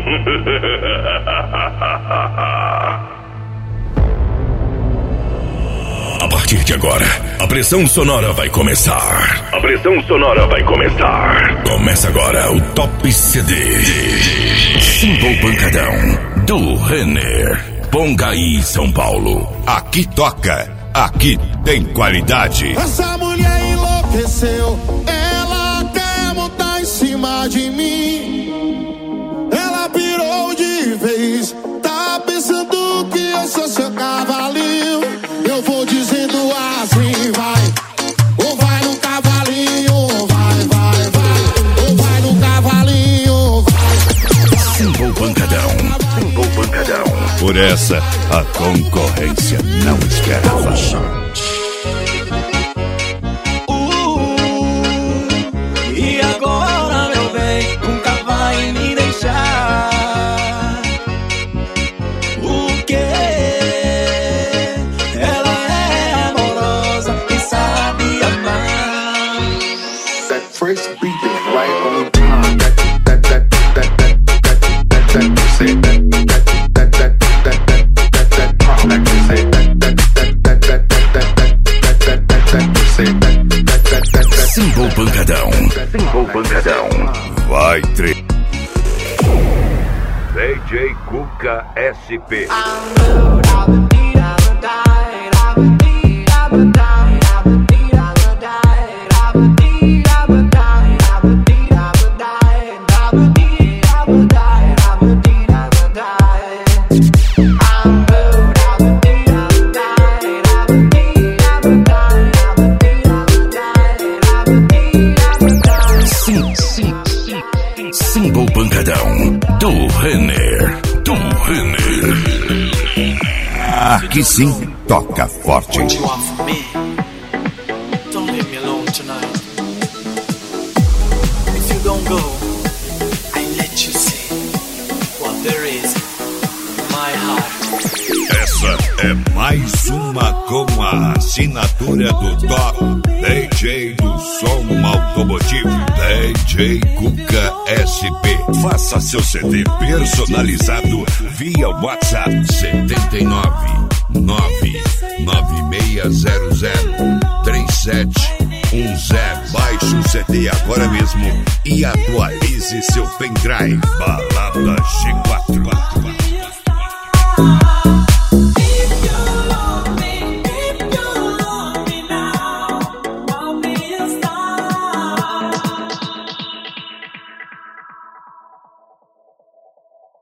A partir de agora, a pressão sonora vai começar. A pressão sonora vai começar. Começa agora o Top CD. Simple Pancadão, do Renner. Pongaí, São Paulo. Aqui toca, aqui tem qualidade. Essa mulher enlouqueceu, ela quer montar em cima de mim. Ela pirou de vez, tá pensando que eu sou seu cavalinho. Eu vou dizendo assim, vai, ou vai no cavalinho, vai, vai, vai, ou vai no cavalinho, vai. Simple Pancadão, Simple Pancadão. Por essa, a concorrência não esperava. E agora, meu bem, nunca vai me deixar. O quê? Ela é amorosa e sabe amar. That first beat is right on time. That say Simple Pancadão, Simple Pancadão. Vai, DJ Cuca SP. Simple Pancadão, do Renner, do Renner. Aqui sim, toca forte. What you want from me? Don't leave me alone tonight. If you don't go, I let you see what there is in my heart. Essa é mais uma com a assinatura do Top DJ do som automotivo, DJ Cuca SP. Faça seu CD personalizado via WhatsApp 799-9600-3710. Baixe o CD agora mesmo e atualize seu pendrive. Balada Chico.